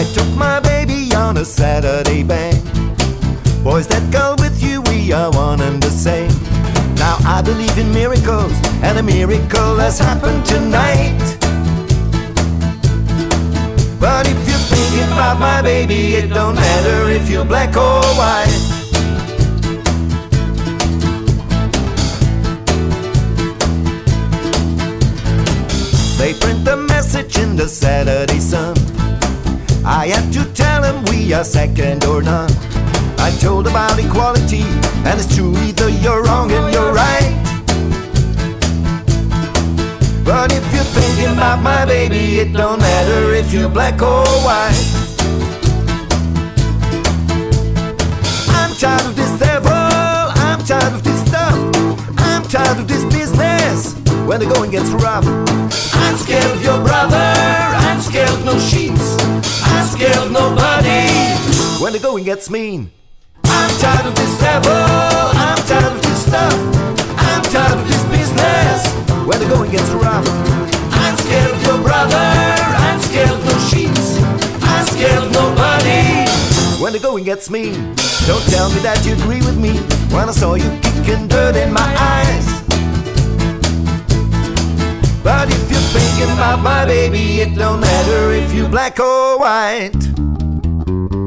I took my baby on a Saturday bang. Boys that go with you, we are one and the same. Now I believe in miracles, and a miracle has happened tonight. But if you're thinking about my baby, it don't matter if you're black or white. They print the message in the Saturday Sun. I had to tell them we are second or none. I told about equality, and it's true, either you're wrong and you're right. But if you're thinking about my baby, it don't matter if you're black or white. I'm tired of this devil, I'm tired of this stuff, I'm tired of this business when the going gets rough. I'm scared of your brother, I'm scared of no sheets, I'm scared of nobody when the going gets mean. I'm tired of this devil, I'm tired of this stuff, I'm tired of this business when the going gets rough. I'm scared of your brother, I'm scared of no sheets, I'm scared of nobody when the going gets mean. Don't tell me that you agree with me when I saw you kicking dirt in my eyes. But if you're thinking about my baby, it don't matter if you're black or white.